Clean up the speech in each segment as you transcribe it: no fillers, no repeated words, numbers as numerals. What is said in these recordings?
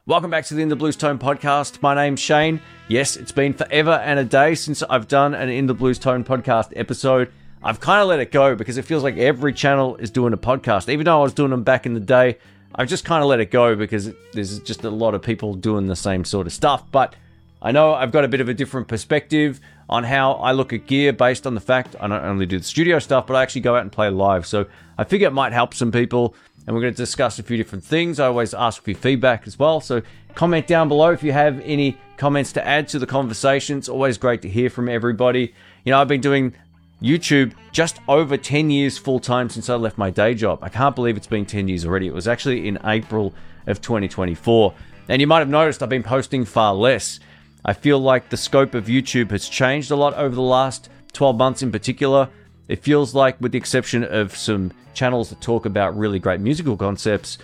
Welcome back to the In the Blues Tone podcast. My name's Shane. Yes, it's been forever and a day since I've done an In the Blues Tone podcast episode. I've kind of let it go because it feels like every channel is doing a podcast. Even though I was doing them back in the day, I've just kind of let it go because there's just a lot of people doing the same sort of stuff. But I know I've got a bit of a different perspective on how I look at gear based on the fact I not only do the studio stuff, but I actually go out and play live. So I figure it might help some people. And we're going to discuss a few different things. I always ask for your feedback as well. So comment down below if you have any comments to add to the conversation. It's always great to hear from everybody. You know, I've been doing YouTube just over 10 years full-time since I left my day job. I can't believe it's been 10 years already. It was actually in April of 2024. And you might have noticed I've been posting far less. I feel like the scope of YouTube has changed a lot over the last 12 months in particular. It feels like, with the exception of some channels that talk about really great musical concepts,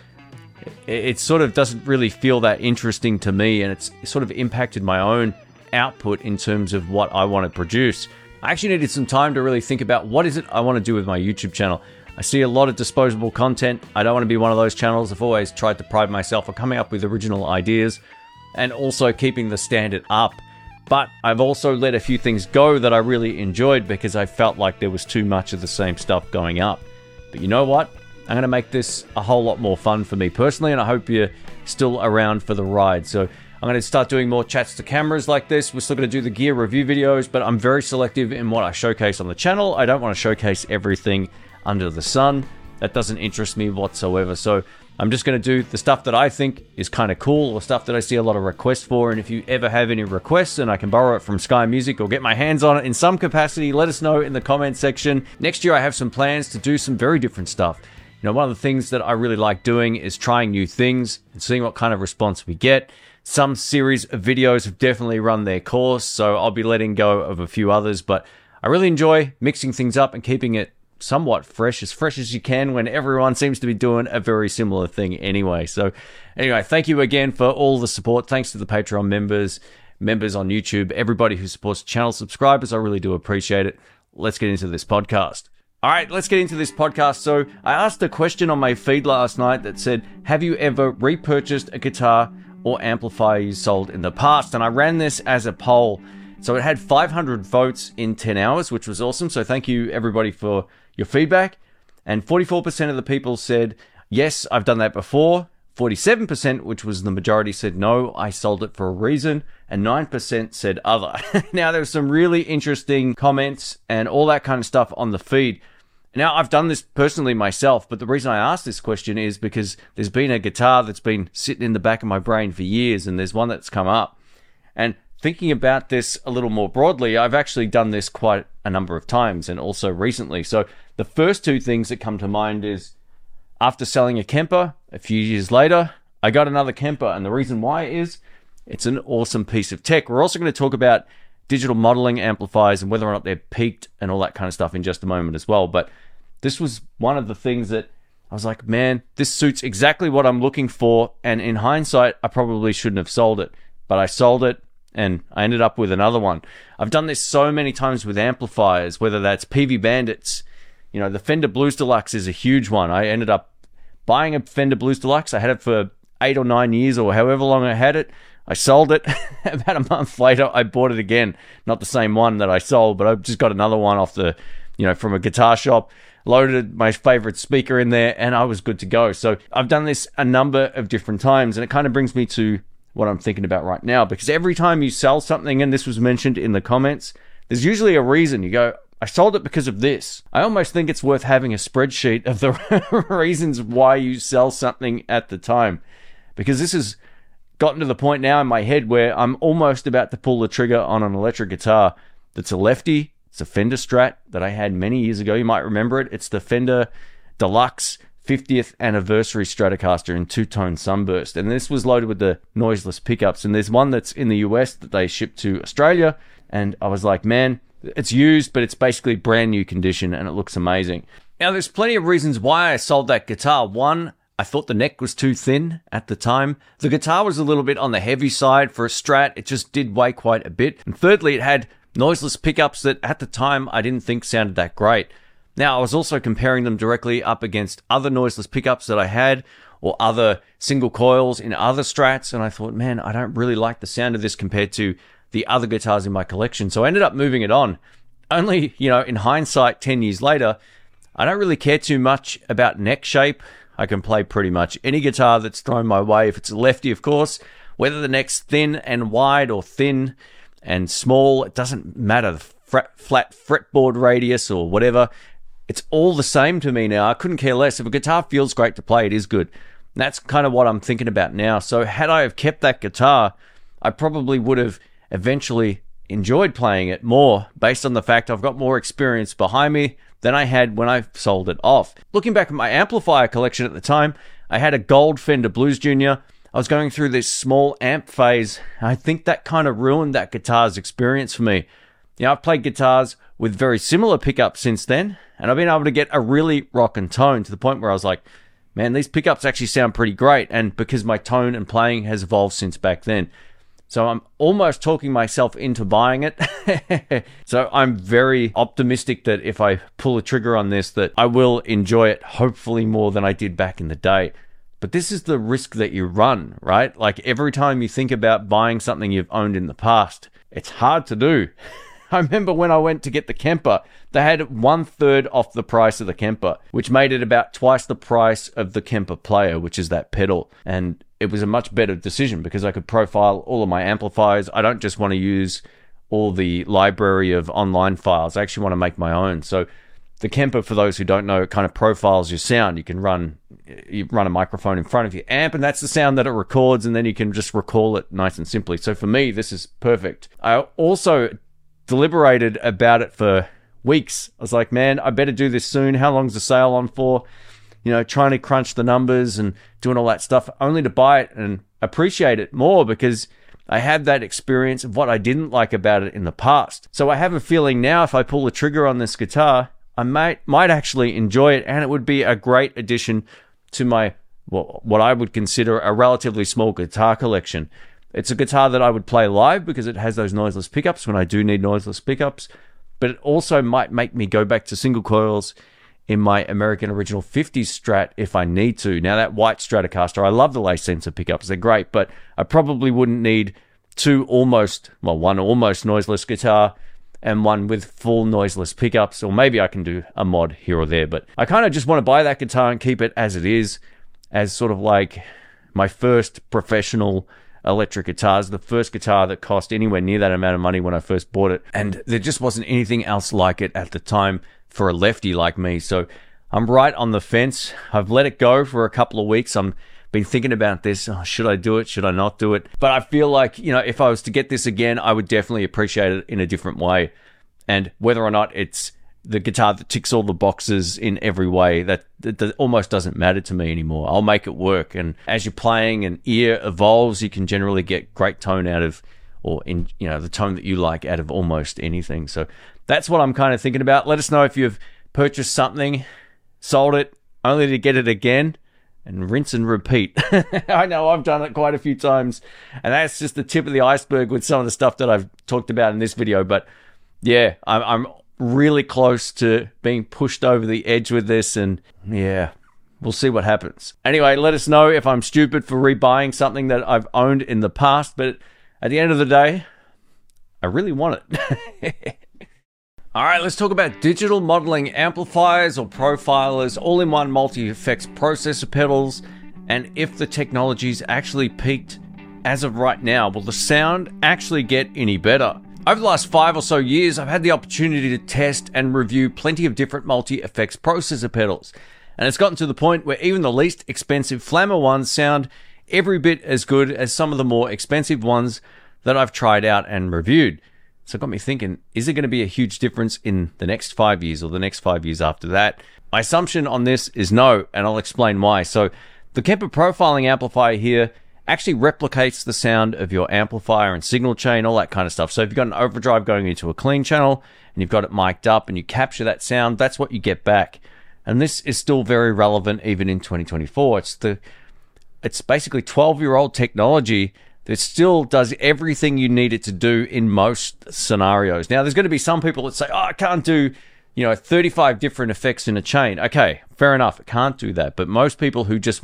it sort of doesn't really feel that interesting to me, and it's sort of impacted my own output in terms of what I want to produce. I actually needed some time to really think about what is it I want to do with my YouTube channel. I see a lot of disposable content. I don't want to be one of those channels. I've always tried to pride myself on coming up with original ideas and also keeping the standard up. But I've also let a few things go that I really enjoyed because I felt like there was too much of the same stuff going up. But you know what? I'm going to make this a whole lot more fun for me personally, and I hope you're still around for the ride. So I'm going to start doing more chats to cameras like this. We're still going to do the gear review videos, but I'm very selective in what I showcase on the channel. I don't want to showcase everything under the sun. That doesn't interest me whatsoever. So I'm just going to do the stuff that I think is kind of cool, or stuff that I see a lot of requests for. And if you ever have any requests and I can borrow it from Sky Music or get my hands on it in some capacity, let us know in the comment section. Next year I have some plans to do some very different stuff. You know, one of the things that I really like doing is trying new things and seeing what kind of response we get. Some series of videos have definitely run their course, so I'll be letting go of a few others. But I really enjoy mixing things up and keeping it somewhat fresh as you can when everyone seems to be doing a very similar thing anyway. So anyway, thank you again for all the support. Thanks to the Patreon members on YouTube, everybody who supports the channel, subscribers. I really do appreciate it. Let's get into this podcast. All right, let's get into this podcast. So I asked a question on my feed last night that said, have you ever repurchased a guitar or amplifier you sold in the past? And I ran this as a poll. So it had 500 votes in 10 hours, which was awesome. So thank you everybody for your feedback. And 44% of the people said, yes, I've done that before. 47%, which was the majority, said no, I sold it for a reason. And 9% said other. Now, there were some really interesting comments and all that kind of stuff on the feed. Now, I've done this personally myself, but the reason I asked this question is because there's been a guitar that's been sitting in the back of my brain for years, and there's one that's come up. And thinking about this a little more broadly, I've actually done this quite a number of times, and also recently. So the first two things that come to mind is, after selling a Kemper, a few years later, I got another Kemper, and the reason why is it's an awesome piece of tech. We're also going to talk about digital modeling amplifiers and whether or not they're peaked and all that kind of stuff in just a moment as well. But this was one of the things that I was like, man, this suits exactly what I'm looking for. And in hindsight, I probably shouldn't have sold it, but I sold it and I ended up with another one. I've done this so many times with amplifiers, whether that's PV Bandits. You know, the Fender Blues Deluxe is a huge one. I ended up buying a Fender Blues Deluxe. I had it for 8 or 9 years or however long I had it. I sold it. About a month later, I bought it again. Not the same one that I sold, but I just got another one off the, from a guitar shop, loaded my favorite speaker in there, and I was good to go. So I've done this a number of different times, and it kind of brings me to what I'm thinking about right now, because every time you sell something, and this was mentioned in the comments, there's usually a reason. You go, I sold it because of this. I almost think it's worth having a spreadsheet of the reasons why you sell something at the time, because this has gotten to the point now in my head where I'm almost about to pull the trigger on an electric guitar that's a lefty. It's a Fender Strat that I had many years ago. You might remember it. It's the Fender Deluxe 50th anniversary Stratocaster in two-tone sunburst. And this was loaded with the noiseless pickups. And there's one that's in the US that they shipped to Australia. And I was like, man, it's used, but it's basically brand new condition and it looks amazing. Now, there's plenty of reasons why I sold that guitar. One, I thought the neck was too thin at the time. The guitar was a little bit on the heavy side for a Strat. It just did weigh quite a bit. And thirdly, it had noiseless pickups that at the time I didn't think sounded that great. Now, I was also comparing them directly up against other noiseless pickups that I had, or other single coils in other Strats, and I thought, man, I don't really like the sound of this compared to the other guitars in my collection. So I ended up moving it on. Only, in hindsight, 10 years later, I don't really care too much about neck shape. I can play pretty much any guitar that's thrown my way. If it's a lefty, of course, whether the neck's thin and wide or thin and small, it doesn't matter. The flat fretboard radius or whatever, it's all the same to me now. I couldn't care less. If a guitar feels great to play, it is good. And that's kind of what I'm thinking about now. So had I have kept that guitar, I probably would have eventually enjoyed playing it more based on the fact I've got more experience behind me than I had when I sold it off. Looking back at my amplifier collection at the time, I had a gold Fender Blues Junior. I was going through this small amp phase. I think that kind of ruined that guitar's experience for me. I've played guitars with very similar pickups since then, and I've been able to get a really rockin' tone to the point where I was like, man, these pickups actually sound pretty great, and because my tone and playing has evolved since back then. So I'm almost talking myself into buying it. So I'm very optimistic that if I pull the trigger on this, that I will enjoy it, hopefully more than I did back in the day. But this is the risk that you run, right? Like every time you think about buying something you've owned in the past, it's hard to do. I remember when I went to get the Kemper, they had 1/3 off the price of the Kemper, which made it about twice the price of the Kemper Player, which is that pedal. And it was a much better decision because I could profile all of my amplifiers. I don't just want to use all the library of online files. I actually want to make my own. So the Kemper, for those who don't know, it kind of profiles your sound. You run a microphone in front of your amp, and that's the sound that it records, and then you can just recall it nice and simply. So for me, this is perfect. I also deliberated about it for weeks. I was like, man, I better do this soon. How long's the sale on for? Trying to crunch the numbers and doing all that stuff, only to buy it and appreciate it more because I had that experience of what I didn't like about it in the past. So I have a feeling now if I pull the trigger on this guitar, I might actually enjoy it, and it would be a great addition to my, what I would consider a relatively small guitar collection. It's a guitar that I would play live because it has those noiseless pickups when I do need noiseless pickups, but it also might make me go back to single coils in my American Original 50s Strat if I need to. Now, that white Stratocaster, I love the lace sensor pickups. They're great, but I probably wouldn't need one almost noiseless guitar and one with full noiseless pickups, or maybe I can do a mod here or there, but I kind of just want to buy that guitar and keep it as it is, as sort of like my first professional electric guitars, the first guitar that cost anywhere near that amount of money when I first bought it, and there just wasn't anything else like it at the time for a lefty like me. So I'm right on the fence. I've let it go for a couple of weeks. I'm been thinking about this. Should I do it? Should I not do it? But I feel like, if I was to get this again, I would definitely appreciate it in a different way. And whether or not it's the guitar that ticks all the boxes in every way, that almost doesn't matter to me anymore. I'll make it work. And as you're playing and ear evolves, you can generally get great tone out of, the tone that you like out of almost anything. So that's what I'm kind of thinking about. Let us know if you've purchased something, sold it, only to get it again, and rinse and repeat. I know I've done it quite a few times, and that's just the tip of the iceberg with some of the stuff that I've talked about in this video. But yeah, I'm really close to being pushed over the edge with this, and yeah, we'll see what happens. Anyway, let us know if I'm stupid for rebuying something that I've owned in the past, but at the end of the day, I really want it. All right, let's talk about digital modeling amplifiers or profilers, all-in-one multi-effects processor pedals, and if the technology's actually peaked as of right now. Will the sound actually get any better? Over the last 5 or so years, I've had the opportunity to test and review plenty of different multi-effects processor pedals, and it's gotten to the point where even the least expensive Flammer ones sound every bit as good as some of the more expensive ones that I've tried out and reviewed. So it got me thinking, is there going to be a huge difference in the next 5 years or the next 5 years after that? My assumption on this is no, and I'll explain why. So the Kemper profiling amplifier here actually replicates the sound of your amplifier and signal chain, all that kind of stuff. So if you've got an overdrive going into a clean channel and you've got it mic'd up and you capture that sound, that's what you get back. And this is still very relevant even in 2024. It's basically 12-year-old technology that still does everything you need it to do in most scenarios. Now, there's going to be some people that say, I can't do, 35 different effects in a chain. Okay, fair enough. It can't do that. But most people who just want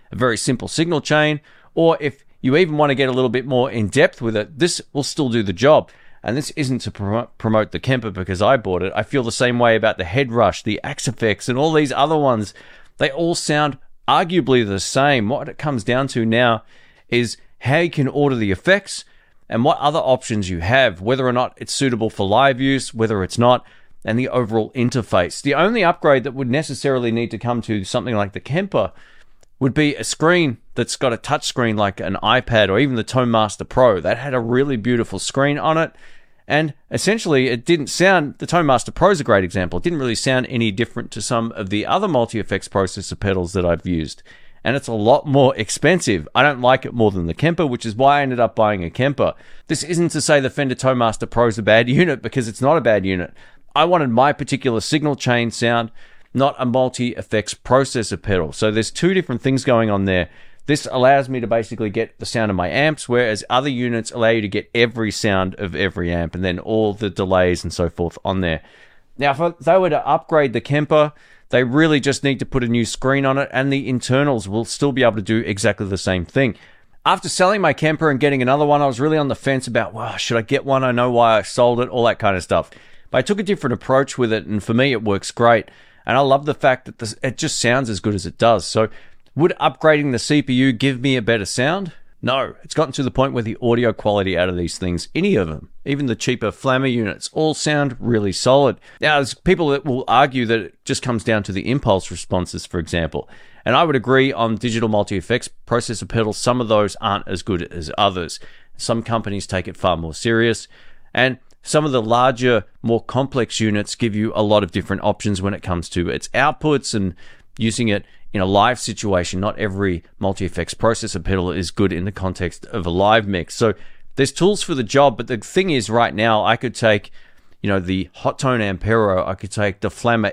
a very simple signal chain, or if you even want to get a little bit more in depth with it, this will still do the job. And this isn't to promote the Kemper because I bought it. I feel the same way about the Headrush, the Axe-Fx, and all these other ones. They all sound arguably the same. What it comes down to now is how you can order the effects and what other options you have, whether or not it's suitable for live use, whether it's not, and the overall interface. The only upgrade that would necessarily need to come to something like the Kemper would be a screen that's got a touch screen like an iPad or even the Tone Master Pro. That had a really beautiful screen on it, and essentially it didn't sound, the Tone Master Pro is a great example, it didn't really sound any different to some of the other multi-effects processor pedals that I've used. And it's a lot more expensive. I don't like it more than the Kemper, which is why I ended up buying a Kemper. This isn't to say the Fender Tone Master Pro is a bad unit, because it's not a bad unit. I wanted my particular signal chain sound, not a multi-effects processor pedal. So there's two different things going on there. This allows me to basically get the sound of my amps, whereas other units allow you to get every sound of every amp and then all the delays and so forth on there. Now, if they were to upgrade the Kemper, they really just need to put a new screen on it, and the internals will still be able to do exactly the same thing. After selling my Kemper and getting another one, I was really on the fence about, well, should I get one? I know why I sold it, all that kind of stuff. But I took a different approach with it, and for me, it works great. And I love the fact that it just sounds as good as it does. So would upgrading the CPU give me a better sound? No. It's gotten to the point where the audio quality out of these things, any of them, even the cheaper Flammer units, all sound really solid. Now, there's people that will argue that it just comes down to the impulse responses, for example. And I would agree on digital multi-effects processor pedals, some of those aren't as good as others. Some companies take it far more serious. And some of the larger, more complex units give you a lot of different options when it comes to its outputs and using it in a live situation. Not every multi-effects processor pedal is good in the context of a live mix. So there's tools for the job, but the thing is right now I could take, the Hot Tone Ampero, I could take the Flammer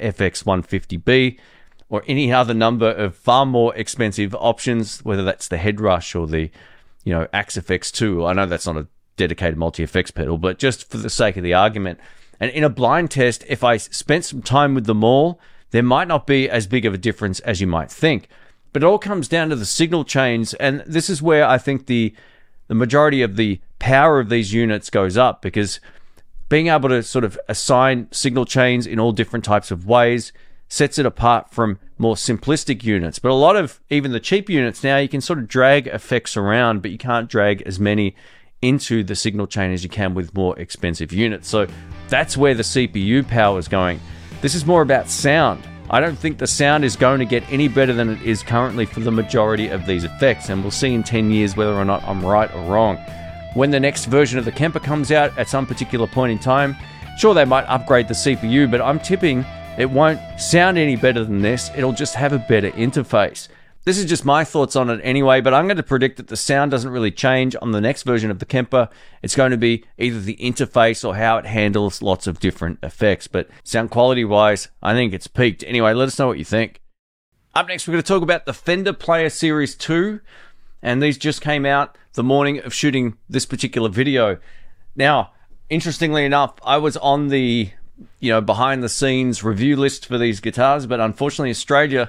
FX150B, or any other number of far more expensive options, whether that's the Headrush or the, Axe-Fx2. I know that's not a dedicated multi-effects pedal, but just for the sake of the argument. And in a blind test, if I spent some time with them all, there might not be as big of a difference as you might think. But it all comes down to the signal chains, and this is where I think the majority of the power of these units goes up, because being able to sort of assign signal chains in all different types of ways sets it apart from more simplistic units. But a lot of even the cheap units now, you can sort of drag effects around, but you can't drag as many into the signal chain as you can with more expensive units. So that's where the CPU power is going. This is more about sound. I don't think the sound is going to get any better than it is currently for the majority of these effects, and we'll see in 10 years whether or not I'm right or wrong. When the next version of the Kemper comes out at some particular point in time, sure, they might upgrade the CPU, but I'm tipping it won't sound any better than this. It'll just have a better interface. This is just my thoughts on it anyway, but I'm going to predict that the sound doesn't really change on the next version of the Kemper. It's going to be either the interface or how it handles lots of different effects. But sound quality-wise, I think it's peaked. Anyway, let us know what you think. Up next, we're going to talk about the Fender Player Series 2. And these just came out the morning of shooting this particular video. Now, interestingly enough, I was on the, behind-the-scenes review list for these guitars, but unfortunately, Australia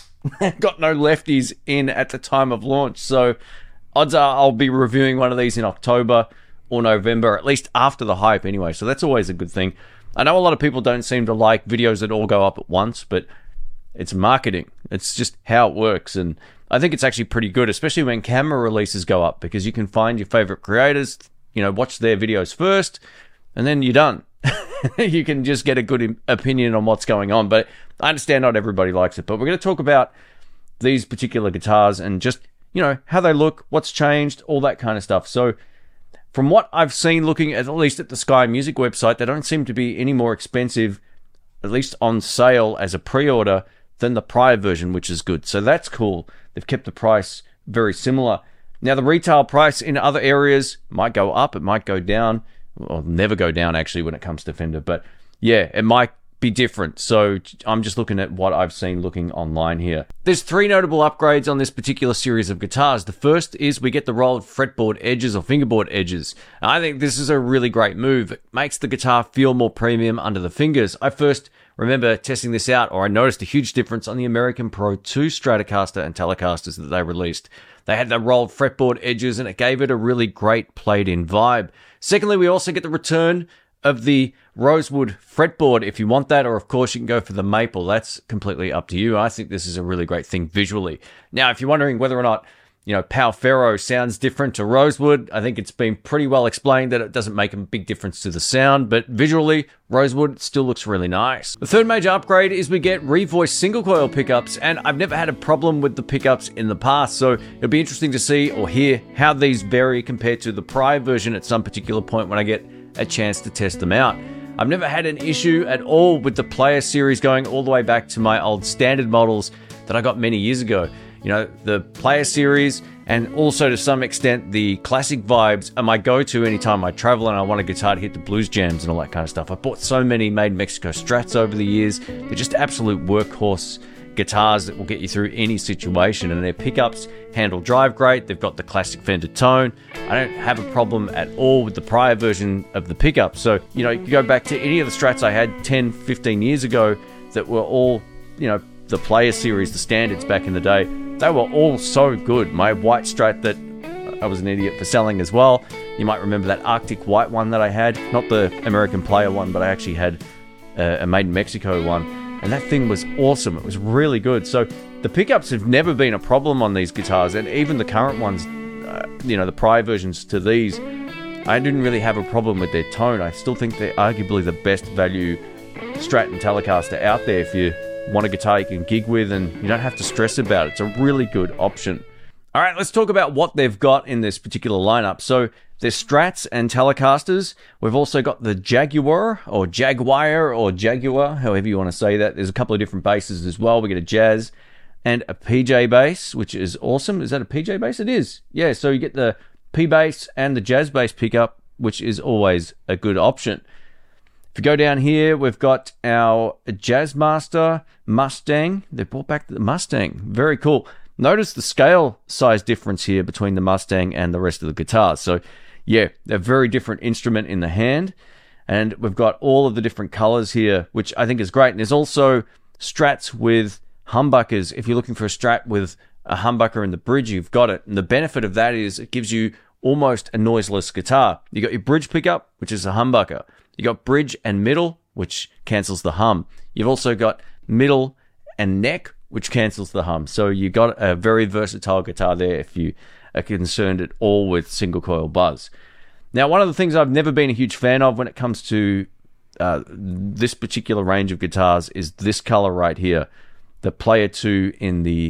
got no lefties in at the time of launch, so odds are I'll be reviewing one of these in October or November, at least after the hype anyway, so that's always a good thing. I know a lot of people don't seem to like videos that all go up at once, but it's marketing. It's just how it works, and I think it's actually pretty good, especially when camera releases go up, because you can find your favorite creators, watch their videos first, and then you're done. You can just get a good opinion on what's going on. But I understand not everybody likes it. But we're going to talk about these particular guitars and just, how they look, what's changed, all that kind of stuff. So from what I've seen, looking at least at the Sky Music website, they don't seem to be any more expensive, at least on sale as a pre-order, than the prior version, which is good. So that's cool. They've kept the price very similar. Now, the retail price in other areas might go up, it might go down. Well, never go down, actually, when it comes to Fender. But yeah, it might be different. So I'm just looking at what I've seen looking online here. There's 3 notable upgrades on this particular series of guitars. The first is we get the rolled fretboard edges or fingerboard edges. I think this is a really great move. It makes the guitar feel more premium under the fingers. I first remember testing this out, or I noticed a huge difference on the American Pro 2 Stratocaster and Telecasters that they released. They had the rolled fretboard edges and it gave it a really great played-in vibe. Secondly, we also get the return of the rosewood fretboard if you want that, or of course you can go for the maple. That's completely up to you. I think this is a really great thing visually. Now, if you're wondering whether or not, Pau Ferro sounds different to rosewood, I think it's been pretty well explained that it doesn't make a big difference to the sound, but visually, rosewood still looks really nice. The third major upgrade is we get revoiced single coil pickups, and I've never had a problem with the pickups in the past, so it'll be interesting to see or hear how these vary compared to the prior version at some particular point when I get a chance to test them out. I've never had an issue at all with the Player series going all the way back to my old standard models that I got many years ago. The Player series and also to some extent the Classic Vibes are my go-to anytime I travel and I want a guitar to hit the blues jams and all that kind of stuff. I bought so many Made in Mexico Strats over the years. They're just absolute workhorse guitars that will get you through any situation, and their pickups handle drive great. They've got the classic Fender tone. I don't have a problem at all with the prior version of the pickup. So, you can go back to any of the Strats I had 10, 15 years ago that were all, the Player series, the standards back in the day. They were all so good. My white Strat that I was an idiot for selling as well. You might remember that Arctic white one that I had. Not the American Player one, but I actually had a Made in Mexico one. And that thing was awesome. It was really good. So the pickups have never been a problem on these guitars. And even the current ones, the prior versions to these, I didn't really have a problem with their tone. I still think they're arguably the best value Strat and Telecaster out there if you want a guitar you can gig with and you don't have to stress about it. It's a really good option. All right, let's talk about what they've got in this particular lineup. So there's Strats and Telecasters. We've also got the Jaguar, however you want to say that. There's a couple of different basses as well. We get a Jazz and a PJ bass, which is awesome. Is that a PJ bass? It is. Yeah, so you get the P bass and the Jazz bass pickup, which is always a good option. If you go down here, we've got our Jazzmaster Mustang. They brought back the Mustang. Very cool. Notice the scale size difference here between the Mustang and the rest of the guitars. So, yeah, a very different instrument in the hand. And we've got all of the different colors here, which I think is great. And there's also Strats with humbuckers. If you're looking for a Strat with a humbucker in the bridge, you've got it. And the benefit of that is it gives you almost a noiseless guitar. You got your bridge pickup, which is a humbucker. You got bridge and middle, which cancels the hum. You've also got middle and neck, which cancels the hum. So you got a very versatile guitar there if you are concerned at all with single coil buzz. Now, one of the things I've never been a huge fan of when it comes to this particular range of guitars is this color right here, the Player 2 in the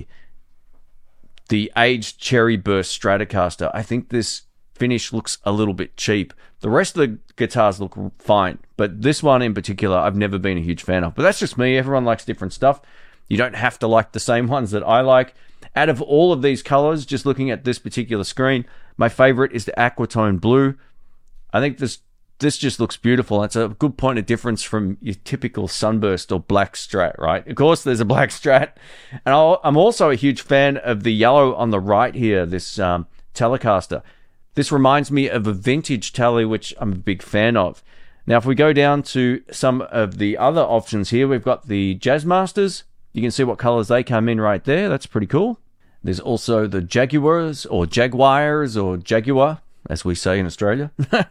aged Cherry Burst Stratocaster. I think this finish looks a little bit cheap. The rest of the guitars look fine, but this one in particular I've never been a huge fan of. But that's just me. Everyone likes different stuff. You don't have to like the same ones that I like. Out of all of these colors, just looking at this particular screen, my favorite is the Aquatone Blue. I think this just looks beautiful. It's a good point of difference from your typical Sunburst or black Strat, right? Of course, there's a black Strat. And I'm also a huge fan of the yellow on the right here, this Telecaster. This reminds me of a vintage Tele, which I'm a big fan of. Now, if we go down to some of the other options here, we've got the Jazzmasters. You can see what colors they come in right there. That's pretty cool. There's also the Jaguars or Jaguar, as we say in Australia.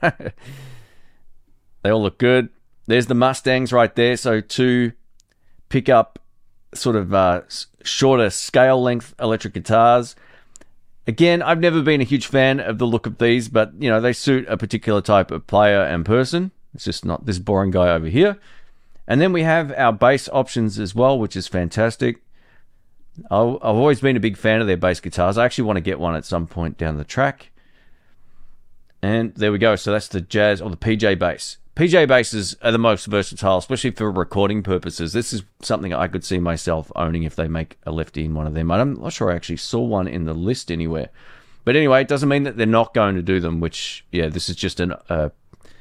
They all look good. There's the Mustangs right there. So to pick up sort of shorter scale length electric guitars. Again, I've never been a huge fan of the look of these, but they suit a particular type of player and person. It's just not this boring guy over here. And then we have our bass options as well, which is fantastic. I've always been a big fan of their bass guitars. I actually want to get one at some point down the track. And there we go. So that's the Jazz or the PJ bass. PJ basses are the most versatile, especially for recording purposes. This is something I could see myself owning if they make a lefty in one of them. I'm not sure I actually saw one in the list anywhere. But anyway, it doesn't mean that they're not going to do them, which, yeah, this is just a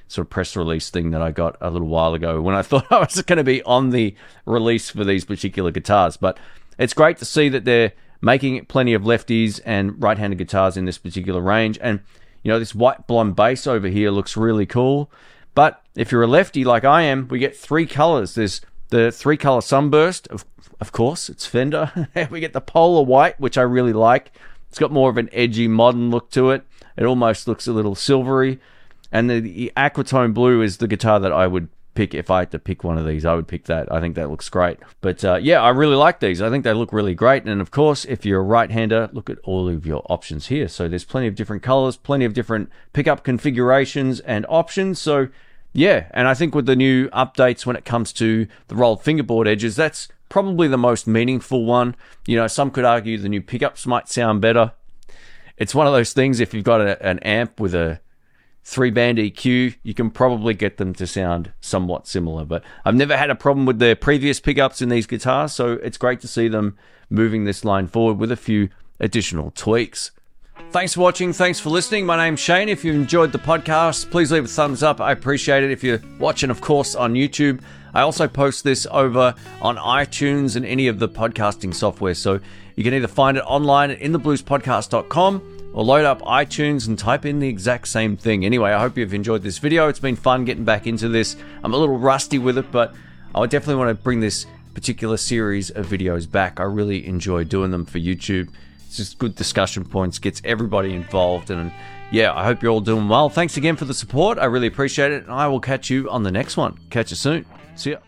sort of press release thing that I got a little while ago when I thought I was going to be on the release for these particular guitars. But it's great to see that they're making plenty of lefties and right-handed guitars in this particular range. And, you know, this white blonde bass over here looks really cool. But if you're a lefty like I am, we get 3 colors. There's the 3-color Sunburst, of course, it's Fender. We get the Polar White, which I really like. It's got more of an edgy, modern look to it. It almost looks a little silvery. And the Aquatone Blue is the guitar that I would pick. If I had to pick one of these, I would pick that. I think that looks great. But yeah, I really like these. I think they look really great. And of course, if you're a right-hander, look at all of your options here. So there's plenty of different colors, plenty of different pickup configurations and options. So yeah, and I think with the new updates when it comes to the rolled fingerboard edges, that's probably the most meaningful one. You know, some could argue the new pickups might sound better. It's one of those things, if you've got an amp with a 3-band EQ, you can probably get them to sound somewhat similar. But I've never had a problem with the previous pickups in these guitars, so it's great to see them moving this line forward with a few additional tweaks. Thanks for watching. Thanks for listening. My name's Shane. If you enjoyed the podcast, please leave a thumbs up. I appreciate it. If you're watching, of course, on YouTube, I also post this over on iTunes and any of the podcasting software. So you can either find it online at inthebluespodcast.com or load up iTunes and type in the exact same thing. Anyway, I hope you've enjoyed this video. It's been fun getting back into this. I'm a little rusty with it, but I would definitely want to bring this particular series of videos back. I really enjoy doing them for YouTube. It's just good discussion points, gets everybody involved, and yeah, I hope you're all doing well. Thanks again for the support. I really appreciate it, and I will catch you on the next one. Catch you soon. See ya.